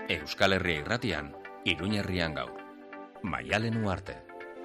Euskal Herria Irratian, Iruña Herrian gaur. Maialen Uarte.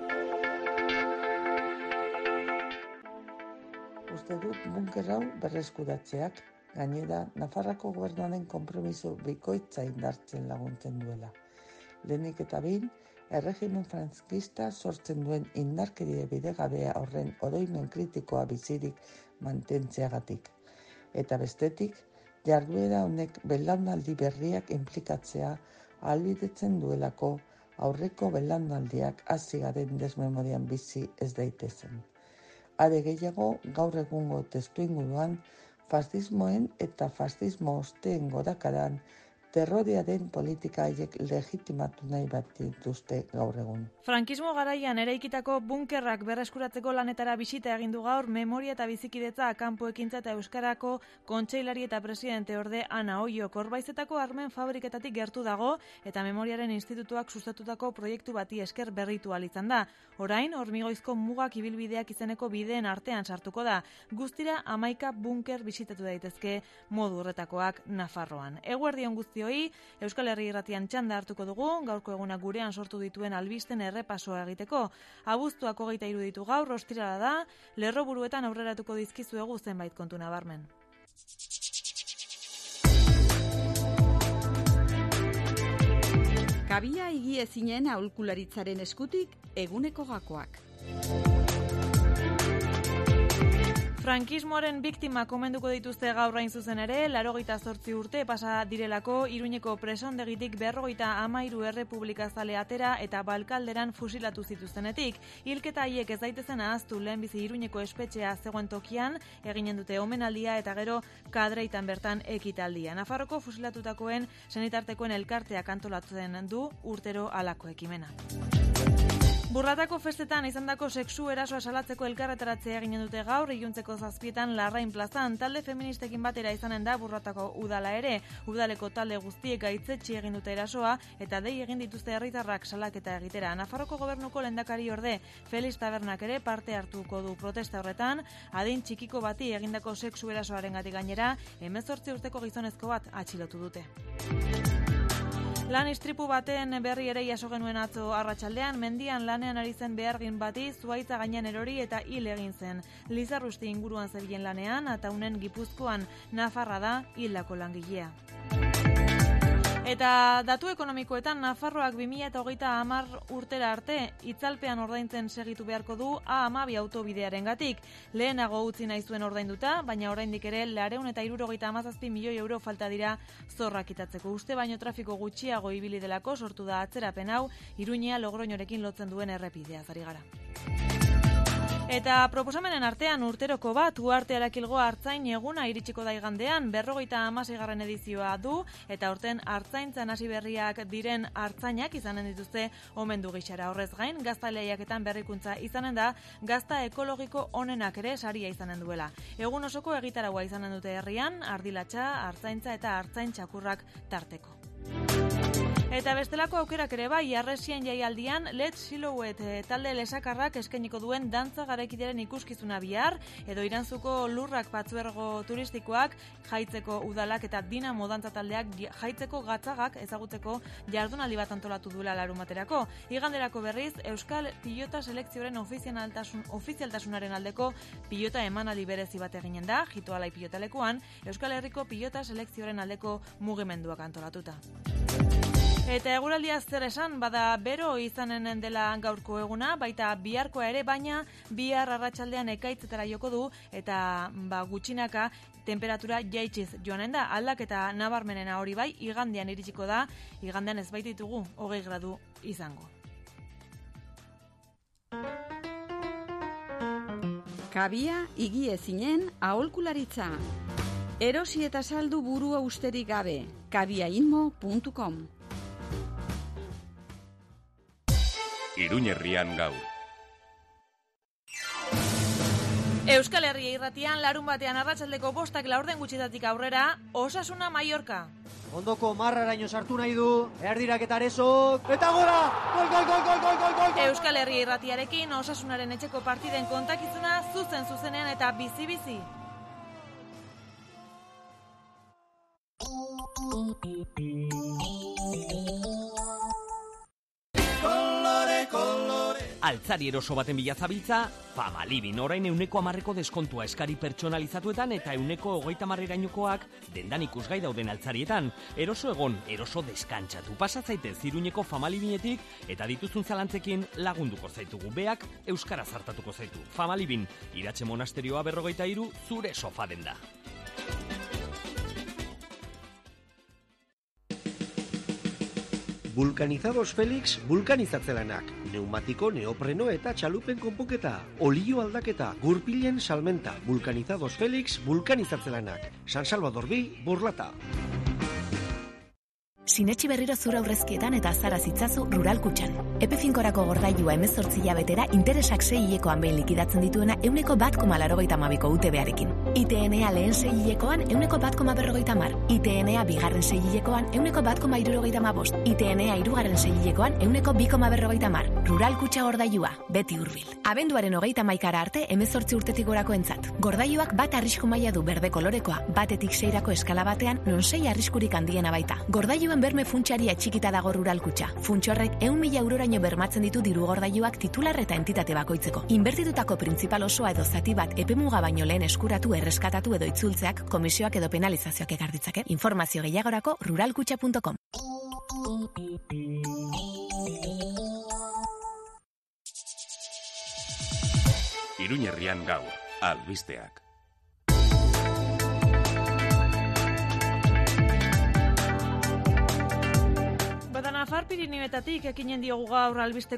Uste dut bunker hau berreskuratzeak, gainera Nafarroako gobernuaren konpromiso bikoitza indartzen laguntzen duela. Lehenik eta behin, erregimen frankista sortzen duen indarkeria bidegabea horren oroimen kritikoa bizirik mantentzeagatik. Eta bestetik, jarduera honek belaunaldi berriak inplikatzea ahalbidetzen duelako aurreko belaunaldiak hasi garen desmemorian bizi ez daitezen. Are gehiago, gaur egungo testuinguruan, fascismoen eta fascismo osteen gorakadan terrorearen politika haiek legitimatu nahi bat dituzte gaur egun. Frankismo garaian eraikitako bunkerrak berreskuratzeko lanetara bisita egin du gaur memoria eta bizikidetza kanpo ekintza eta euskarako kontseilari eta presidente orde Ana Oio. Korbaizetako armen fabriketatik gertu dago eta memoriaren institutuak sustatutako proiektu bati esker berritu ahal izan da. Orain, Hormigoizko mugak ibilbideak izeneko bideen artean sartuko da. Guztira 11 bunker bisitatu daitezke modu horretakoak Nafarroan. Eguerdion guztioi, Euskal Herria Irratian txanda hartuko dugu, gaurko eguna gurean sortu dituen albisten errepasoa egiteko. Abuztuak 23 ditu gaur, ostirala da, lerroburuetan aurreratuko dizkizuegu zenbait kontu nabarmen. Kabia higiezinen aholkularitzaren eskutik eguneko gakoak. Frankismoaren biktimak omenduko dituzte gaur hain zuzen ere, 88 urte pasa direlako Iruñeko presondegitik 53 errepublikazale atera eta Balkalderan fusilatu zituztenetik. Hilketa haiek ez daitezen ahaztu lehenbizi Iruñeko espetxea zegoen tokian, eginen dute omenaldia eta gero kadreitan bertan ekitaldia. Nafarroko fusilatutakoen senitartekoen elkarteak antolatzen du urtero halako ekimena. Burratako festetan izandako sexu erasoa salatzeko elkarretaratzea eginen dute gaur, iluntzeko 7etan Larrain plazan. Talde feministekin batera izanen da Burratako udala ere. Udaleko talde guztiek gaitzetsi egin dute erasoa eta dei egin dituzte herritarrak salaketa egitera. Nafarroko gobernuko lehendakari orde Felix Tabernak ere parte hartuko du protesta horretan, adin txikiko bati egindako sexu erasoarengatik gainera 18 urteko gizonezko bat atxilotu dute. Lan istripu baten berri ere jaso genuen atzo arratsaldean, mendian lanean ari zen behargin bati zuhaitza gainean erori eta hil egin zen. Lizarrusti inguruan zebilen lanean, Ataunen Gipuzkoan, Nafarra da hildako langilea. Eta datu ekonomikoetan Nafarroak 2030 urtera arte itzalpean ordaintzen segitu beharko du A12 autobidearengatik. Lehenago utzi nahi zuen ordainduta, baina oraindik ere 277 milioi euro falta dira zorrak itatzeko. Uste baino trafiko gutxiago ibili delako sortu da atzerapen hau Iruñea Logroñorekin lotzen duen errepidea ari gara. Eta proposamenen artean urteroko bat Uharte Arakilgo Artzain eguna iritsiko da igandean, 56. edizioa du eta aurten artzaintzan hasi berriak diren artzainak izanen dituzte omendu gixara. Horrez gain, gazta lehiaketan berrikuntza izanen da, gazta ekologiko onenak ere saria izanen duela. Egun osoko egitaraua izanen dute herrian, ardilatxa, artzaintza eta artzain txakurrak tarteko. Eta bestelako aukerak ere bai, Arresien jaialdian Let's Silhouette talde lesakarrak eskainiko duen dantza garaikidearen ikuskizuna bihar, edo Iranzuko lurrak patzuergo turistikoak, Jaitzeko udalak eta Dinamo dantza taldeak Jaitzeko gatzagak ezagutzeko jardunaldi bat antolatu duela larumaterako. Iganderako berriz, Euskal Pilota selekzioaren ofizialtasunaren aldeko pilota emanaldi berezi bat eginen da, Jitoalai pilotalekuan, Euskal Herriko pilota selekzioaren aldeko mugimenduak antolatuta. Eta eguraldia zer esan, bada bero izanen dela gaurko eguna, baita biharkoa ere, baina bihar arratsaldean ekaitzetara joko du eta gutxinaka temperatura jaitsiz joanen da. Aldaketa nabarmenena hori bai, igandean iritsiko da, igandean ez baititugu 20 gradu izango. Kabia higiezinen aholkularitza. Erosi eta saldu burua usterik gabe. kabiainmo.com. Iruña Herrian gaur. Euskal Herria Irratian larun batean arratsaldeko 5:00 gutxitatik aurrera, Osasuna Mallorca. Ondoko marraraino sartu nahi du, erdirak eta Aresok, eta gora! Gol! Euskal Herria Irratiarekin Osasunaren etxeko partiden kontakizuna zuzenean eta bizi-bizi. Altzari eroso baten bila zabiltza, Famalibin orain 10% deskontua eskari pertsonalizatuetan eta 20%erainokoak dendan ikusgai dauden altzarietan. Eroso egon, eroso deskantzatu. Pasatzaitez Iruñeko Famalibinetik eta dituzun zalantzekin lagunduko zaitugu. Beak euskara zartatuko zaitu. Famalibin, Iratxe Monasterioa 43, zure sofa denda. Vulcanizados Felix vulkanizatzelanak, neumatiko, neopreno eta txalupen konponketa, olio aldaketa, gurpilen salmenta, Vulcanizados Felix vulkanizatzelanak, San Salvador bi, Borlata. Sinetxi berriro zura aurrezkietan eta azara zitzazu Rural Kutxan. Epe finkorako gordailua 18 hilabetera interesak 6 hilekoan behin likidatzen dituena 1,82ko UTB-arekin. ITNA lehen 6 hilekoan 1,150, ITNA bigarren 6 hilekoan 1,175, ITNA hirugarren 6 hilekoan 1,250. Rural Kutxa gordailua, beti hurbil. Abenduaren 31 arte 18 urtetik gorakoentzat. Gordailuak bat arrisku maila du berde kolorekoa, batetik 6rako eskala batean non 6 arriskurik handiena baita. Gordailuen berme funtsaria txikita dago Rural Kutxa. Funtsorrek 100.000 euroraino bermatzen ditu diru gordailuak titular eta entitate bakoitzeko. Inbertitutako printzipal osoa edo zati bat epemuga baino lehen eskuratu, erreskatatu edo itzultzeak komisioak edo penalizazioak ekar ditzake. Informazio gehiagorako ruralkutxa.com. Iruñerrian gaur, albisteak. Nafar Pirinioetatik ekinen diogu gaur albiste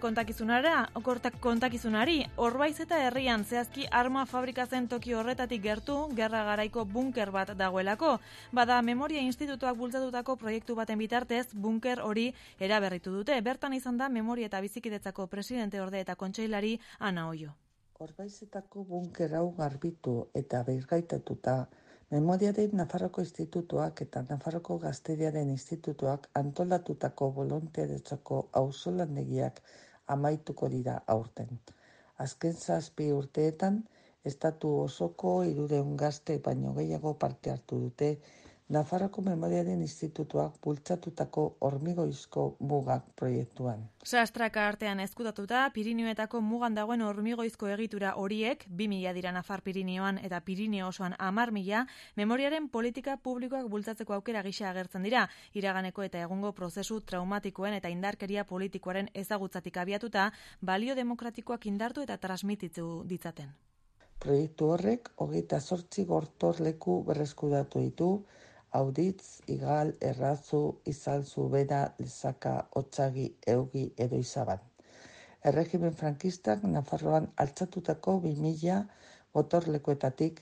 kontakizunari, Orbaiz eta herrian zehazki arma fabrika zen toki horretatik gertu, gerra garaiko bunker bat dagoelako. Bada Memoria Institutuak bultzatutako proiektu baten bitartez, bunker hori eraberritu dute. Bertan izan da Memoria eta Bizikidetzako presidente orde eta kontseilari Ana Oio. Orbaizetako bunker hau garbitu eta birgaitatuta, Memoriaren Nafarroko Institutuak eta Nafarroko Gazteriaren Institutuak antolatutako bolonteretzako auzolandegiak amaituko dira aurten. Azken 7 urteetan, estatu osoko 300 gazte baino gehiago parte hartu dute Nafarroko Memoriaren Institutuak bultzatutako hormigoizko mugak proiektuan. Sastraka artean ezkutatuta, Pirinioetako mugan dagoen hormigoizko egitura horiek, 2.000 dira Nafar Pirinioan eta Pirinio osoan 10.000, memoriaren politika publikoak bultzatzeko aukera gisa agertzen dira, iraganeko eta egungo prozesu traumatikoen eta indarkeria politikoaren ezagutzatik abiatuta, balio demokratikoak indartu eta transmititzu ditzaten. Proiektu horrek 28 gortorleku berreskuratu ditu, Auditz, Igal, Errazu, Izalzu, Bera, Lezaka, Otsagi, Eugi edo Izaban. Erregimen frankistak Nafarroan altzatutako 2000 gotorlekuetatik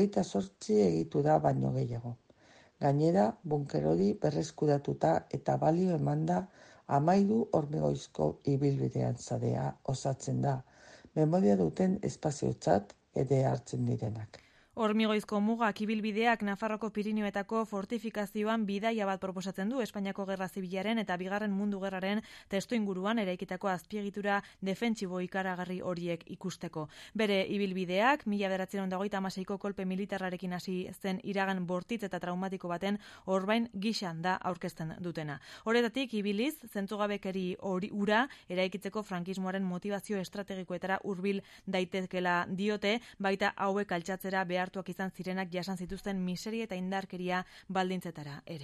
28 egitura baino gehiago. Gainera, bunker hori berreskuratuta eta balio emanda 13 hormigoizko ibilbidean sarea osatzen da, memoria duten espaziotzat ere hartzen direnak. Hormigoizko mugak ibilbideak Nafarroko Pirinioetako fortifikazioan bidaia bat proposatzen du Espainiako Gerra Zibilaren eta Bigarren Mundu Gerraren testuinguruan eraikitako azpiegitura defentsibo ikaragarri horiek ikusteko. Bere ibilbideak 1926ko kolpe militarrarekin hasi zen iragan bortitz eta traumatiko baten orbain gixan da aurkezten dutena. Horretatik ibiliz, zentzugabekeri hori ura eraikitzeko frankismoaren motivazio estrategikoetara hurbil daitekela diote, baita hauek altxatzera behartuak izan zirenak jasan zituzten miseria eta indarkeria baldintzetara ere.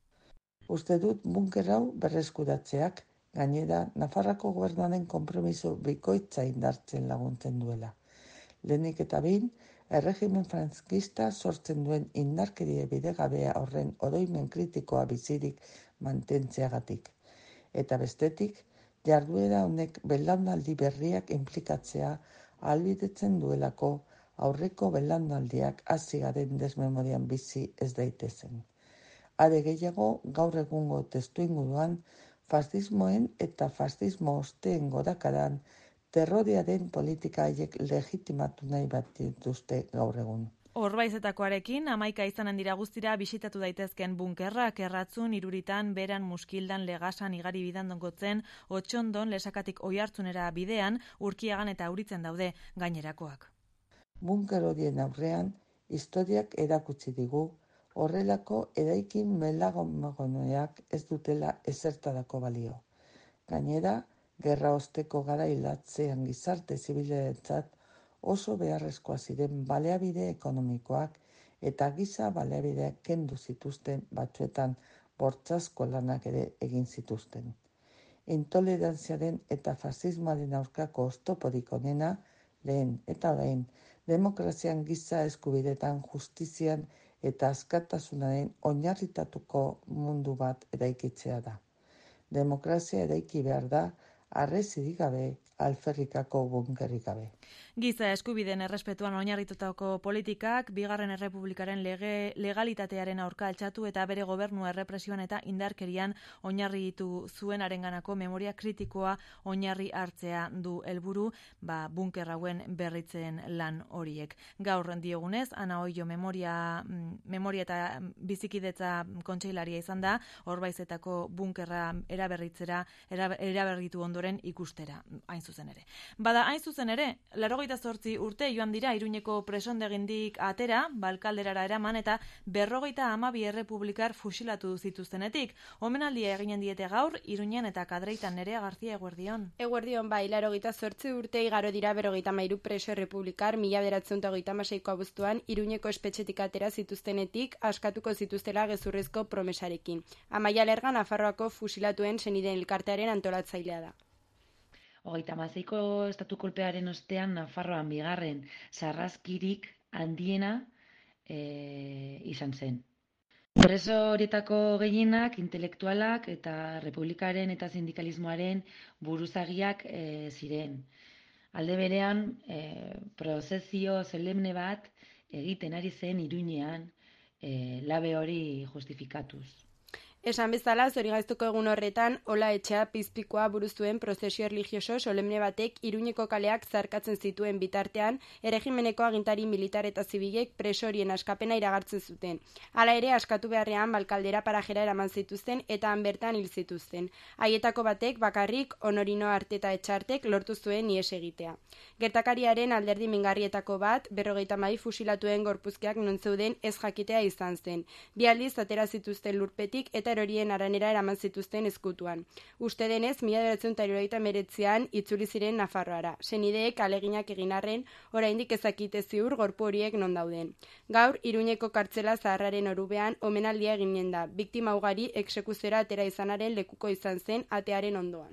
Uste dut bunker hau berreskuratzeak, gainera Nafarrako gobernuaren konpromiso bikoitza indartzen laguntzen duela. Lehenik eta behin, erregimen frankista sortzen duen indarkeria bidegabea horren oroimen kritikoa bizirik mantentzeagatik. Eta bestetik, jarduera honek belaunaldi berriak inplikatzea ahalbidetzen duelako aurreko belaunaldiak hasi garen desmemorian bizi ez daitezen. Are gehiago, gaur egungo testuinguruan, fascismoen eta fascismo osteen gorakadan terroriaren politika haiek legitimatu nahi bat dituzte gaur egun. Orbaizetakoarekin 11 izanen dira guztira bisitatu daitezken bunkerrak, Erratzun, Iruritan, Beran, Muskildan, Legasan, Igari Bidandongotzen, Otxondon, Lesakatik Oihartzunera bidean, Urkiagan eta Auritzen daude gainerakoak. Bunker horien aurrean, historiak erakutsi digu Horrelako eraikin melagomagoneak ez dutela ezertarako balio. Gainera, gerra osteko garai latzean gizarte zibilentzat oso beharrezkoa ziren baliabide ekonomikoak eta giza baliabideak kendu zituzten, batzuetan bortxazko lanak ere egin zituzten. Intolerantziaren eta fasismoaren aurkako oztoporik onena, lehen eta orain, demokrazian, giza eskubidetan, justizian eta askatasunaren oinarritatuko mundu bat eraikitzea da. Demokrazia eraiki behar da, harresirik gabe, alferrikako bunkerrik gabe. Giza eskubideen errespetuan oinarritutako politikak, Bigarren Errepublikaren legalitatearen aurka altxatu eta bere gobernua errepresioan eta indarkerian oinarritu zuenarenganako memoria kritikoa oinarri hartzea du helburu, bunker hauen berritzen lan horiek. Gaur diogunez, Ana Oio memoria eta bizikidetza kontseilaria izan da, Orbaizetako bunkerra eraberritu ondoren ikustera, hain zuzen ere. Hain zuzen ere, 88 urte joan dira Iruñeko presondegindik atera, Balkalderara eraman eta 52 errepublikar fusilatu zituztenetik. Omenaldia eginen diete gaur, Iruñan eta Kadreitan. Nerea García, eguerdion. Eguerdion, 88 urte igaro dira 53 preso errepublikar 1936ko abuztuan Iruñeko espetxetik atera zituztenetik askatuko zituztela gezurrezko promesarekin. Amaia Lerga Nafarroako fusilatuen senideen elkartearen antolatzailea da. 36ko estatu kolpearen ostean Nafarroan bigarren sarraskirik handiena izan zen. Preso horietako gehienak intelektualak eta republikaren eta sindikalismoaren buruzagiak ziren. Alde berean, prozesio solemne bat egiten ari zen Iruñean labe hori justifikatuz. Esan bezala, zorigaiztoko egun horretan, Ola Etxea pizpikoa buruzuen prozesio erlijioso solemne batek Iruñeko kaleak zarkatzen zituen bitartean, erregimeneko agintari militar eta zibilek preso horien askapena iragartzen zuten. Hala ere, askatu beharrean Balkaldera parajera eraman zituzten eta han bertan hil zituzten. Haietako batek bakarrik Honorino Arteta Etxartek lortu zuen ihes egitea. Gertakariaren alderdi mingarrietako bat, 52 fusilatuen gorpuzkiak non zeuden ez jakitea izan zen. Bi aldiz atera zituzten lurpetik eta erorien aranera eraman zituzten ezkutuan. Uste denez, 1989an itzuli ziren Nafarroara. Senideek aleginak egin arren, oraindik ezakite ziur gorpu horiek non dauden. Gaur, Iruñeko kartzela zaharraren orubean omenaldia eginen da. Biktima ugari exekuziora atera izanaren lekuko izan zen atearen ondoan.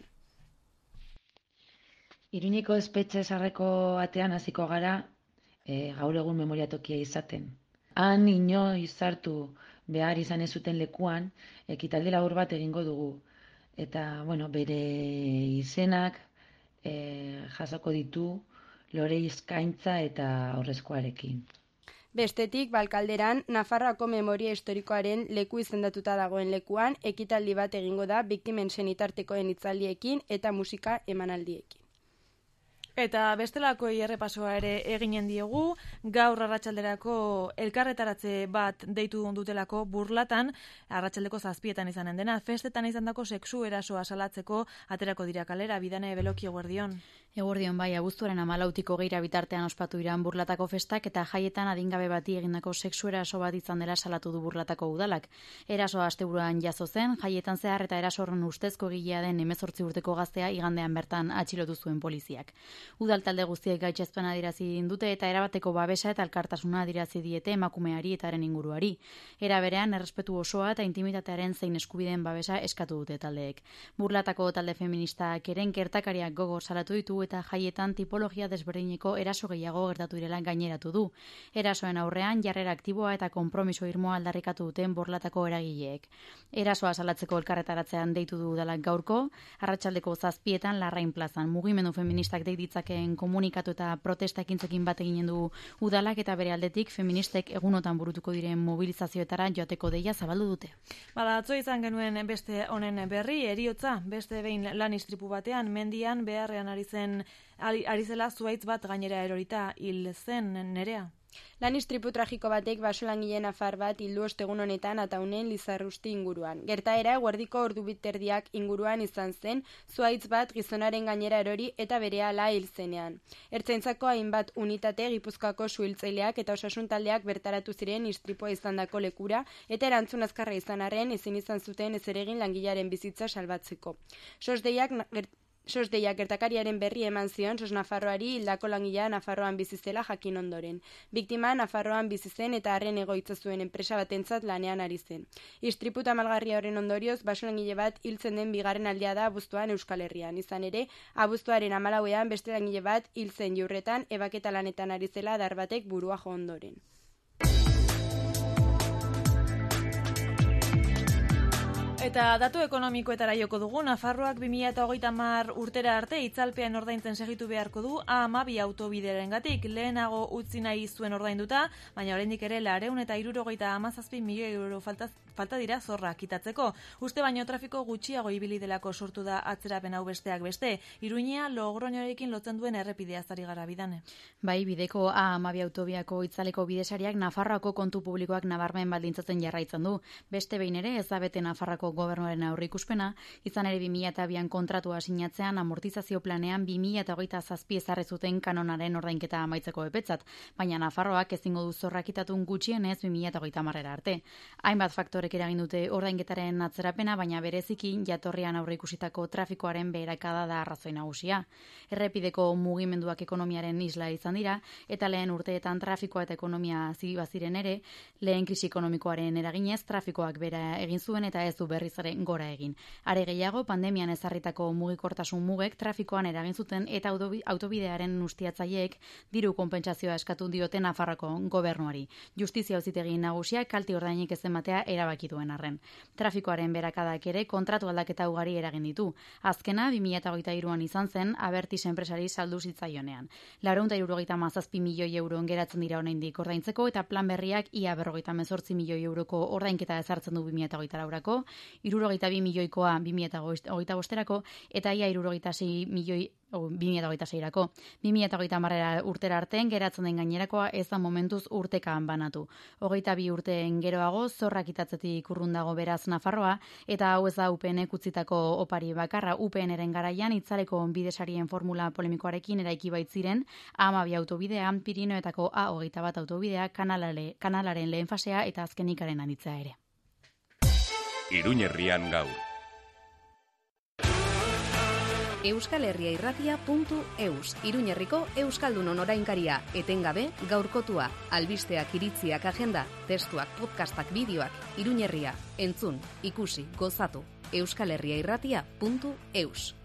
Iruñeko espetxe zaharreko atean hasiko gara gaur egun memoriatokia izaten. Han inoiz sartu behar izan ez zuten lekuan, ekitaldi labur bat egingo dugu. Eta, bere izenak jasoko ditu lore eskaintza eta aurrezkoarekin. Bestetik, Balkalderan, Nafarroako memoria historikoaren leku izendatuta dagoen lekuan, ekitaldi bat egingo da biktimen senitartekoen hitzaldiekin eta musika emanaldiekin. Eta bestelako errepasoa ere eginen diegu, gaur arratsalderako elkarretaratze bat deitu dutelako Burlatan, arratsaldeko 7etan izanen dena, festetan izandako sexu erasoa salatzeko aterako dira kalera. Bidane Beloki, eguerdion. Eguerdion, bai, abuztuaren 14 geira bitartean ospatu iran Burlatako festak eta jaietan adingabe bati egindako sexu eraso bat izan dela salatu du Burlatako udalak. Erasoa asteburuan jazo zen, jaietan zehar eta eraso horren ustezko egilea den 18 urteko gaztea igandean bertan atxilotu zuen poliziak. Udal talde guztiek gaitzespen adierazi dute eta erabateko babesa eta elkartasuna adierazi diete emakumeari eta haren inguruari. Era berean, errespetu osoa eta intimitatearen zein eskubideen babesa eskatu dute taldeek. Burlatako talde feministak eren gertakariak gogor salatu ditu eta jaietan tipologia desberdineko eraso gehiago gertatu direla gaineratu du. Erasoen aurrean jarrera aktiboa eta konpromiso irmoa aldarrikatu duten Burlatako eragileek. Erasoa salatzeko elkarretaratzean deitu du udalak gaurko, arratsaldeko 7etan Larrain plazan mugimendu feministak deitditzakeen komunikatu eta protesta ekintzekin bat eginen du udalak eta bere aldetik feministek egunotan burutuko diren mobilizazioetara joateko deia zabaldu dute. Atzo izan genuen beste honen berri, heriotza, beste behin lan istripu batean, mendian beharrean ari zela zuhaitz bat gainera erorita hil zen. Nerea. Lan istripu tragiko batek basolangile nafar bat hildu ostegun honetan Ataunen Lizarrusti inguruan. Gertaera eguerdiko ordu biterdiak inguruan izan zen, zuhaitz bat gizonaren gainera erori eta berehala hil zenean. Ertzaintzako hainbat unitate Gipuzkoako suhiltzaileak eta osasun taldeak bertaratu ziren istripua izandako lekura eta erantzun azkarra izan arren ezin izan zuten ezer egin langilearen bizitza salbatzeko. Sosdeiak gertakariaren berri eman zion Sos Nafarroari hildako langilea Nafarroan bizi zela jakin ondoren. Biktima Nafarroan bizi zen eta harren egoitza zuen enpresa batentzat lanean ari zen. Istripu tamalgarria horren ondorioz, basolangile bat hiltzen den bigarren aldea da abuztuan Euskal Herrian. Izan ere, abuztuaren 14ean beste langile bat hil zen Jurretan ebaketa lanetan ari zela adar batek burua jo ondoren. Eta datu ekonomikoetara joko dugu, Nafarroak 2030 urtera arte itzalpean ordaintzen segitu beharko du A12 autobidearengatik. Lehenago utzi nahi zuen ordainduta, baina oraindik ere 477 milioi euro falta dira zorra kitatzeko. Uste baino trafiko gutxiago ibili delako sortu da atzerapen hau besteak beste. Iruña Logroñorekin lotzen duen errepideaz ari gara bidane. Bai, bideko A12 autobiako itzaleko bidesariak Nafarroako kontu publikoak nabarmen baldintzatzen jarraitzen du. Beste behin ere ez da bete Nafarroako gobernuaren aurreikuspena, izan ere 2002an kontratua sinatzean amortizazio planean 2027 ezarri zuten kanonaren ordainketa amaitzeko epetzat, baina Nafarroak ezingo du zorra kitatun gutxienez 2030 arte. Hainbat faktorek eragin dute ordainketaren atzerapena, baina bereziki jatorrian aurreikusitako trafikoaren beherakada da arrazoi nagusia. Errepideko mugimenduak ekonomiaren isla izan dira, eta lehen urteetan trafikoa eta ekonomia hazi baziren ere, lehen krisi ekonomikoaren eraginez trafikoak bera egin zuen eta ez du berriz ere gora egin. Are gehiago, pandemian ezarritako mugikortasun mugek trafikoan eragin zuten eta autobidearen ustiatzaileek diru konpentsazioa eskatu diote Nafarroko gobernuari. Justizia auzitegi nagusiak kalte ordainik ez ematea erabaki duen arren. Trafikoaren berakadak ere kontratu aldaketa ugari eragin ditu. Azkena 2023an izan zen Abertis enpresari saldu zitzaionean. 477 milioi euro geratzen dira oraindik ordaintzeko eta plan berriak ia 58 milioi euroko ordainketa ezartzen du 2024rako, 62 milioikoa 2025erako eta ia 66 milioi 2026erako. 2030 urtera artean geratzen den gainerakoa ez da momentuz urtekan banatu. 22 urteen geroago zorra kitatzetik urrun dago beraz Nafarroa, eta hau ez da UPNek utzitako opari bakarra. UPNren garaian itzaleko bidesarien formula polemikoarekin eraiki baitziren A12 autobidea, Pirinioetako A21 autobidea, kanalaren lehen fasea eta azkenikaren handitzea ere. Iruñerrian gaur. euskalherriairratia.eus, Iruñerriko Euskaldunon orainkaria, etengabe, gaurkotua, albisteak, iritziak, agenda, testuak, podcastak, bideoak, Iruñerria, entzun, ikusi, gozatu, euskalherriairratia.eus.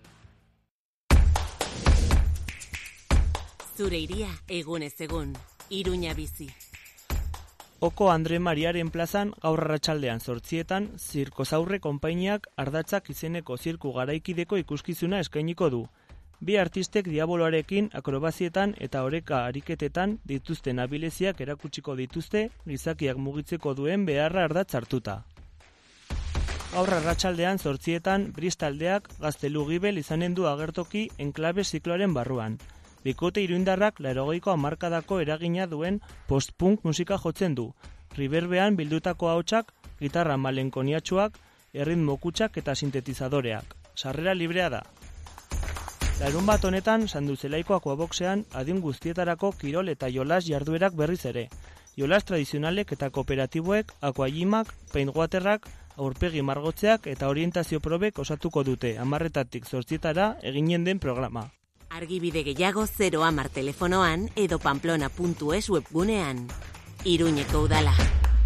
Zure iria egunez egun, Iruña bizi. Oko Andre Mariaren plazan gaur arratsaldean 8etan Zirkozaurre konpainiak Ardatzak izeneko zirku garaikideko ikuskizuna eskainiko du. Bi artistek diaboloarekin akrobazietan eta oreka ariketetan dituzten abileziak erakutsiko dituzte gizakiak mugitzeko duen beharra ardatz hartuta. Gaur arratsaldean 8etan Bristaldeak Gaztelu Gibel izanen du agertoki enklabe zikloaren barruan. Bikote iruindarrak 80ko hamarkadako eragina duen post-punk musika jotzen du. Riberbean bildutako ahotsak, gitarra malenkoniatsuak, erritmo kutsak eta sintetizadoreak. Sarrera librea da. Larunbat honetan Sanduzelaiko akuaboksean adin guztietarako kirol eta jolas jarduerak berriz ere. Jolas tradizionalek eta kooperatiboek, akuajimak, paintwaterrak, aurpegi margotzeak eta orientazio probek osatuko dute 10:00 8:00 eginen den programa. Argibide gehiago 010 telefonoan edo pamplona.es webgunean. Iruñeko udala.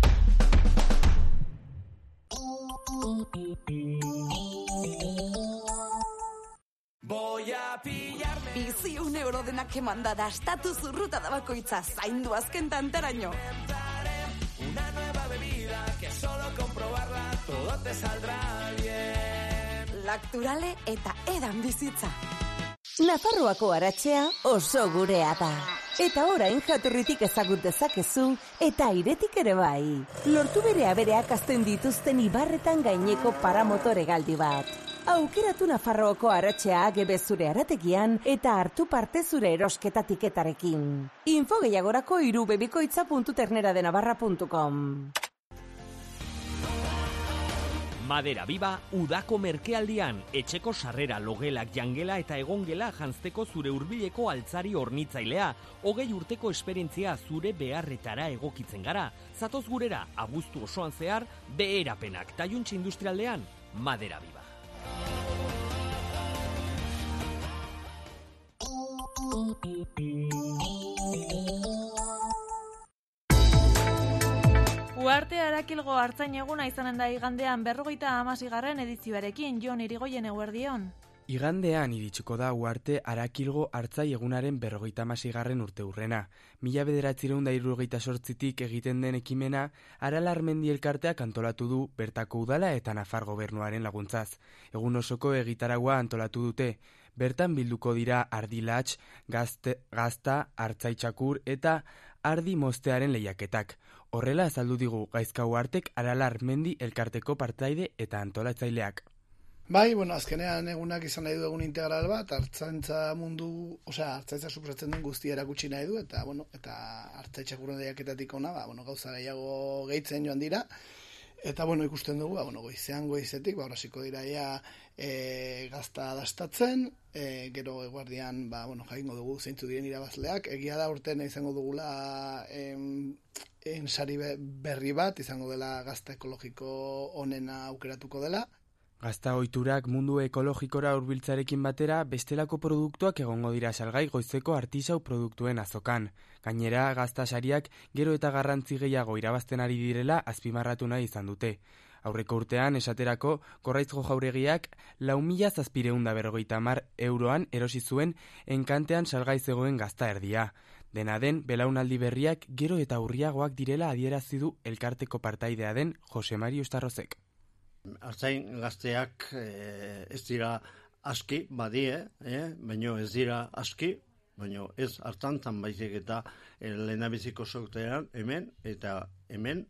Bizi €1 denak emanda da estatu zurruta da bakoitza zaindu azken tantaraino. Una nueva bebida que solo comprobarla todo te saldrá bien. Lacturale eta edan bizitza. Nafarroako aratzea oso gurea da. Eta orain jatorritik ezagut dezakezu eta airetik ere bai. Lortu bere abereak hazten dituzten ibarretan gaineko paramotore galdi bat. Aukeratu Nafarroako aratxea AGB zure arategian eta hartu parte zure erosketa tiketarekin. Info gehiagorako irubebikoitza.terneradenavarra.com. Madera Biba udako merkealdian, etxeko sarrera, logelak, jangela eta egongela janzteko zure hurbileko altzari hornitzailea. 20 urteko esperientzia zure beharretara egokitzen gara. Zatoz gurera, abuztu osoan zehar, beherapenak Taiuntxe industrialdean, Madera Biba. Uarte Arakilgo Artzain eguna izanen da igandean 56. edizioarekin. Jon Irigoyen, eguerdion. Igandean iritsiko da Uarte Arakilgo Artzai egunaren 56. urteurrena. 1978tik egiten den ekimena Aralar Mendi elkarteak antolatu du bertako udala eta Nafar gobernuaren laguntzaz. Egun osoko egitaragua antolatu dute. Bertan bilduko dira ardilatx, gazta, artzaitxakur eta ardi moztearen lehiaketak. Horrela azaldu digu Gaizka Uartek Aralar Mendi elkarteko partaide eta antolatzaileak. Bai, azkenean egunak izan nahi du egun integral bat, artzaintza mundu, artzaintza suposatzen den guztia erakutsi nahi du, eta artzaitxakurren lehiaketatik ona, gauza gehiago gehitzen joan dira. Eta ikusten dugu, goizetik, horrasiko dira gazta dastatzen, gero eguardian, jaingo dugu zeintzu diren irabazleak. Egia da urten izango dugula sari berri bat, izango dela gazta ekologiko onena aukeratuko dela. Gazta ohiturak mundu ekologikora hurbiltzarekin batera bestelako produktuak egongo dira salgai goizeko artisau produktuen azokan. Gainera, gazta sariak gero eta garrantzi gehiago irabazten ari direla azpimarratu nahi izan dute. Aurreko urtean, esaterako, Korraizko Jauregiak 4.750 euroan erosi zuen enkantean salgai zegoen gazta erdia. Dena den, belaunaldi berriak gero eta urriagoak direla adierazi du elkarteko partaidea den Jose Mari Ustarrozek. Artzain gazteak ez dira aski, baina ez dira aski, baina ez hartantzan baizik eta lehendabiziko sortean hemen, eta hemen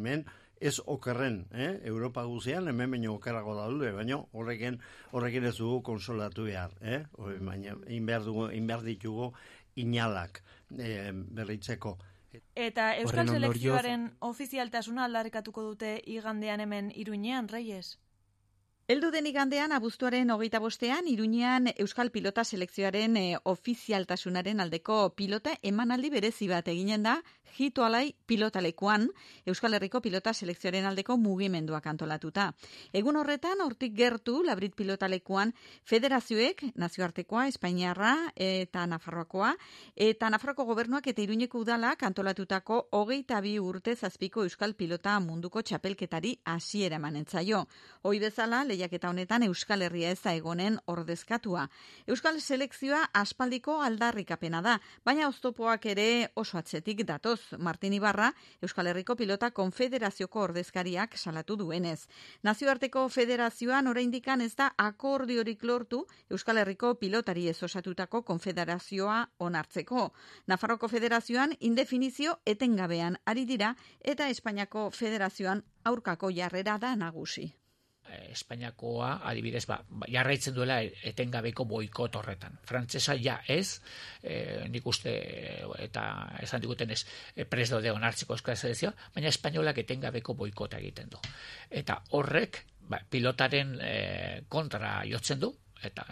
ez okerren, Europa guzian, hemen baino okerrago daude, baina horrekin ez dugu konsolatu behar, baina inbehar ditugu inalak berritzeko. Eta Euskal Selekzioaren ofizialtasuna aldarrikatuko dute igandean hemen Iruñean, Reyes? Heldu den igandean, abuztuaren 25ean, Iruñean Euskal Pilota Selekzioaren ofizialtasunaren aldeko pilota emanaldi berezi bat eginen da, Jitoalai pilotalekuan, Euskal Herriko Pilota Selekzioaren aldeko mugimenduak antolatuta. Egun horretan, hortik gertu, Labrit pilotalekuan, federazioek, nazioartekoa, Espainiarra eta Nafarroakoa, eta Nafarroako gobernuak eta Iruñeko udalak antolatutako 22 urte zazpiko Euskal Pilota munduko txapelketari hasiera emanen zaio. Hoi bezala, lehiaketa honetan Euskal Herria ez da egonen ordezkatua. Euskal Selekzioa aspaldiko aldarrikapena da, baina oztopoak ere oso atzetik datoz. Martin Ibarra, Euskal Herriko Pilota Konfederazioko ordezkariak salatu duenez. Nazioarteko federazioan oraindikan ez da akordiorik lortu Euskal Herriko pilotari ez osatutako konfederazioa onartzeko. Nafarroko federazioan indefinizio etengabean ari dira eta Espainiako federazioan aurkako jarrera da nagusi. Espainiakoa, adibidez, jarraitzen duela etengabeko boikot horretan. Frantsesa ja ez, nik uste, eta esan diguten ez, prest daude onartzeko Euskal Selekzioa, baina espainolak etengabeko boikota egiten du. Eta horrek, pilotaren kontra jotzen du, eta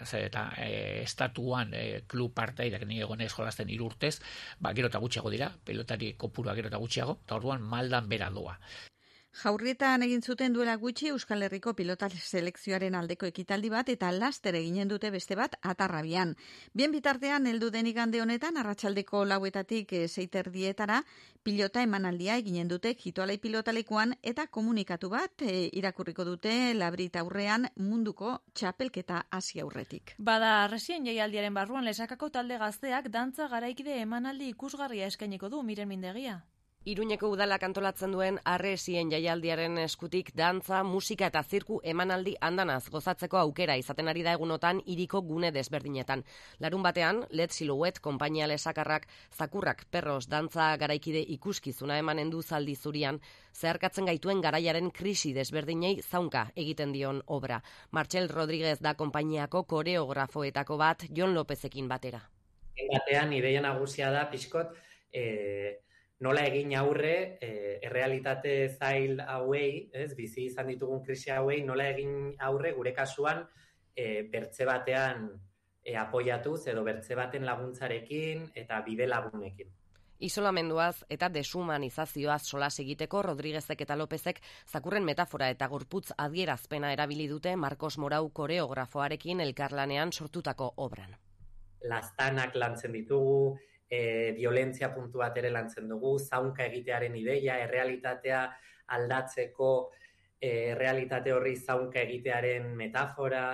estatuan klub partaidak ni egonez jolasten 3 urtez, gero eta gutxiago dira, pilotari kopurua gero eta gutxiago, eta orduan maldan bera doa. Jaurrietan egin zuten duela gutxi Euskal Herriko Pilota Selekzioaren aldeko ekitaldi bat eta laster eginen dute beste bat Atarrabian. Bien bitartean heldu den igande honetan arratsaldeko 4etatik 6:30 pilota emanaldia eginen dute Jitoalai pilotalekuan eta komunikatu bat irakurriko dute Labrit aurrean munduko txapelketa hasi aurretik. Bada arresien jaialdiaren barruan Lesakako talde gazteak dantza garaikide emanaldi ikusgarria eskainiko du, Miren Mindegia. Iruñeko udalak antolatzen duen Harresien jaialdiaren eskutik dantza, musika eta zirku emanaldi andanaz gozatzeko aukera izaten ari da egunotan hiriko gune desberdinetan. Larun batean, Let Silhouette konpainia lesakarrak zakurrak perros dantza garaikide ikuskizuna emanen du zaldi zurian, zeharkatzen gaituen garaiaren krisi desberdinei zaunka egiten dion obra. Martxel Rodríguez da konpainiako koreografoetako bat Jon Lopezekin batera. Batean, ideia nagusia da pixkot, nola egin aurre errealitate zail hauei, bizi izan ditugun krisi hauei, nola egin aurre gure kasuan bertze batean apoiatuz edo bertze baten laguntzarekin eta bide lagunekin. Isolamenduaz eta deshumanizazioaz solas egiteko Rodríguezek eta Lopezek zakurren metafora eta gorputz adierazpena erabili dute Marcos Morau koreografoarekin elkarlanean sortutako obran. Laztanak lantzen ditugu, violentzia puntu bat ere lantzen dugu, zaunka egitearen ideia, errealitatea aldatzeko, errealitate horri zaunka egitearen metafora,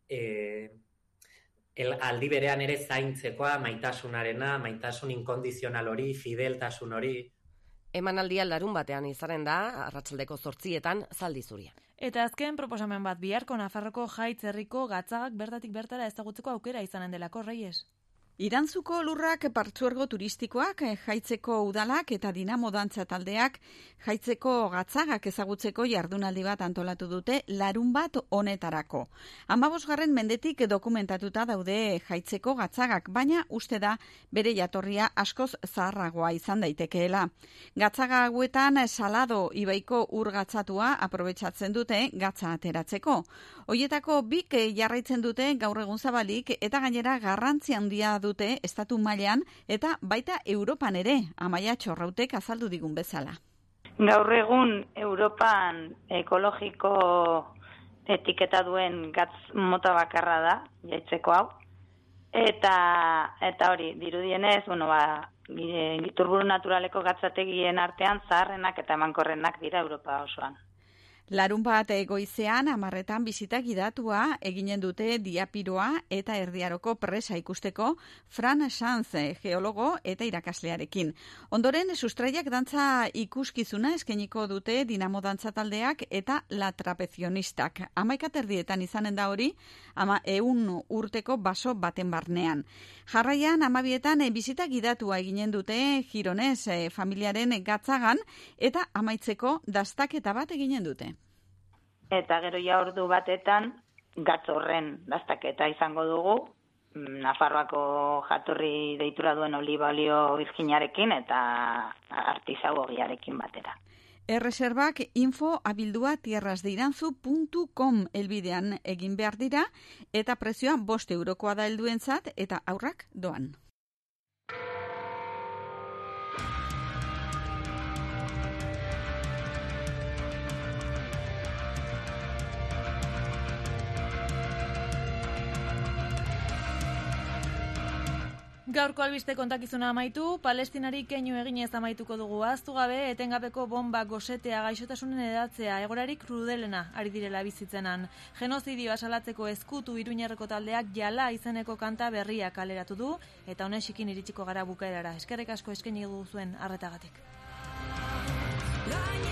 aldi berean ere zaintzekoa, maitasunarena, maitasun inkondizional hori, fideltasun hori. Emanaldia larun batean izanen da, arratsaldeko 8etan zaldi zurian. Eta azken proposamen bat biharko Nafarroko Jaitz herriko gatzagak bertatik bertara ezagutzeko aukera izanen delako, Reyes. Irantzuko lurrak partzuergo turistikoak, Jaitzeko udalak eta Dinamo dantza taldeak Jaitzeko gatzagak ezagutzeko jardunaldi bat antolatu dute larun bat honetarako. 15. mendetik dokumentatuta daude Jaitzeko gatzagak, baina uste da bere jatorria askoz zaharragoa izan daitekeela. Gatzaga hauetan salado ibaiko ur gatzatua aprobetxatzen dute gatza ateratzeko. Hoietako bik jarraitzen dute gaur egun zabalik eta gainera garrantzi handia dute estatu mailan eta baita Europan ere, Amaia Txorrautek azaldu digun bezala. Gaur egun Europan ekologiko etiketa duen gatz mota bakarra da, Jaitzeko hau. Eta hori, dirudienez, iturburu naturaleko gatzategien artean zaharrenak eta emankorrenak dira Europa osoan. Larun bat goizean 10:00 bisita gidatua eginen dute Diapiroa eta Erdiaroko presa ikusteko Fran Sanz, geologo eta irakaslearekin. Ondoren sustraiak dantza ikuskizuna eskainiko dute Dinamo dantza taldeak eta La Trapezionistak. 11:30 izanen da hori, 100 urteko baso baten barnean. Jarraian 12:00 bisita gidatua eginen dute Gironez familiaren gatzagan eta amaitzeko dastaketa bat eginen dute. Eta gero ja ordu batetan gatz horren dastaketa izango dugu, Nafarroako jatorri deitura duen oliba olio birjinarekin eta artisagogiarekin batera. Erreserbak info@tierrasdeiranzu.com elbidean egin behar dira eta prezioa 5 eurokoa da helduentzat eta aurrak doan. Gaurko albiste kontakizuna amaitu, Palestinari keinu eginez amaituko dugu. Ahaztu gabe, etengabeko bomba gosetea gaixotasunen edatzea, egorarik krudelena ari direla bizitzenan. Genozidioa salatzeko ezkutu Iruñerreko taldeak Jala izeneko kanta berria kaleratu du, eta honexikin iritsiko gara bukaerara. Eskerrik asko eskaini duzuen arretagatik.